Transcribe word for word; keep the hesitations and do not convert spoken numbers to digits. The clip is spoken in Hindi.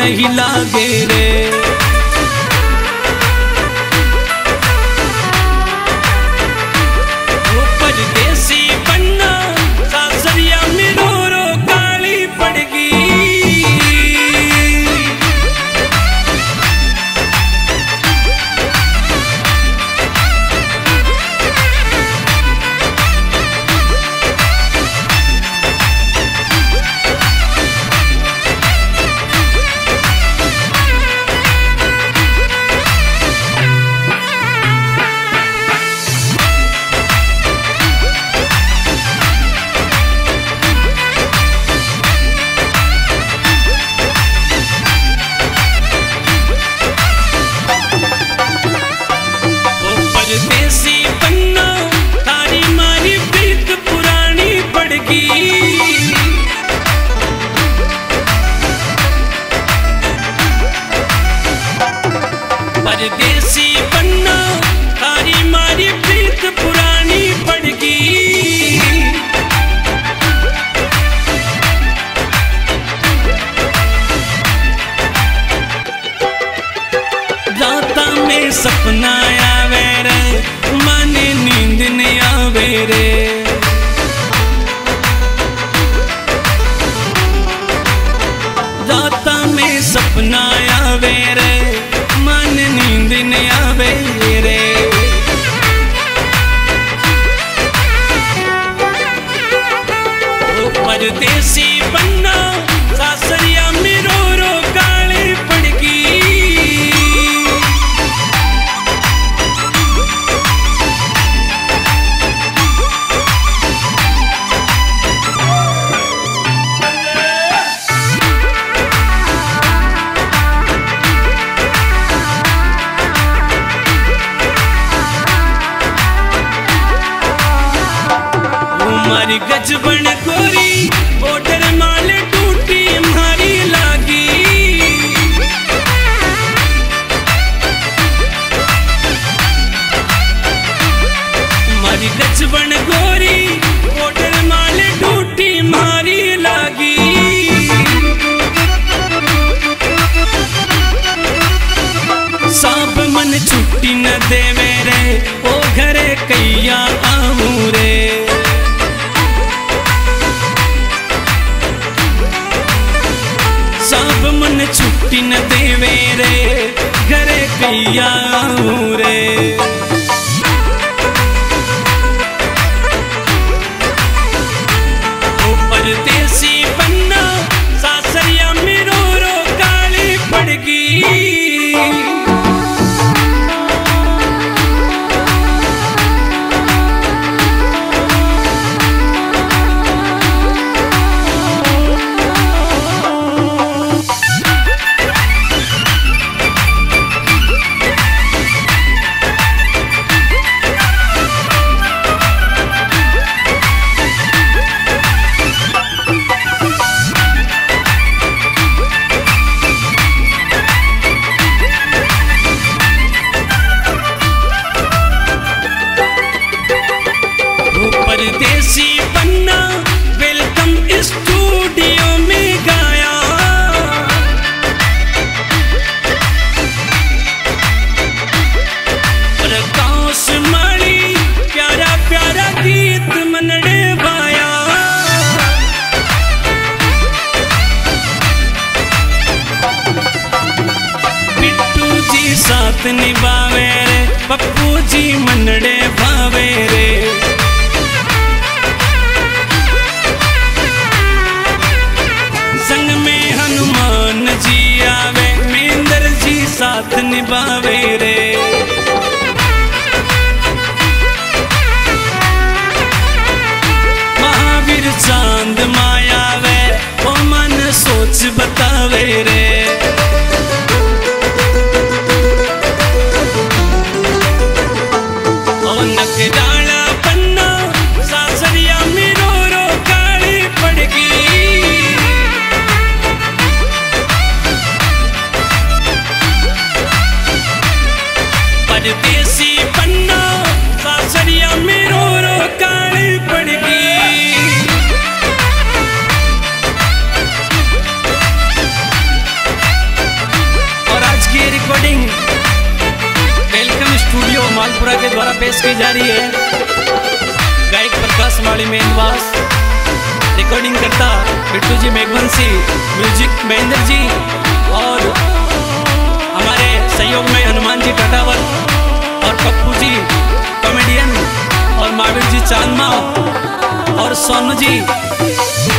नहीं लागे रे। परदेसी बनना सासरिया में रो रो काली पड़गी। परदेसी बनना तारी मारी प्रीत पुरानी पड़गी। परदेसी बनना तारी मारी प्रीत पुरानी पड़गी। राता में सपना आवे रे, माने नींद नहीं आवे रे। राता में सपना आवे रे, माने नींद नहीं आवे रे। ओ परदेसी बनना सासरिया में रो रो काली पड़गी। मारी गजबन गोरी बॉर्डर माल टूटी मारी लागी। मारी गजबन गोरी बॉर्डर माल टूटी मारी लागी। सांप मन छुट्टी न देवे रे, ओ घरे कैया आऊं रे। सांप मन छुट्टी न देवे रे, घरे कैया आऊं रे। ओ परदेसी बनना सासरिया में रो रो काली पड़गी। परदेसी बनना वेलकम स्टूडियो में गाया। प्रकाश माली प्यारा प्यारा गीत मनड़े बाया। बिट्टू जी साथ निभावे रे, पप्पू जी मनड़े भावे रे। संग में हनुमान जी आवे, मेंदर जी साथ निभावे रे। महावीर चांद मायावे, ओ मन सोच बतावे रे। ओ नकराला पन्ना वाली मेंदवास, रिकॉर्डिंग करता बिट्टू जी मेघवंशी, म्यूजिक महेंद्र जी, और हमारे सहयोग में हनुमान जी टाटावर और पप्पू जी कॉमेडियन, और महावीर जी चांदमा और सोनू जी।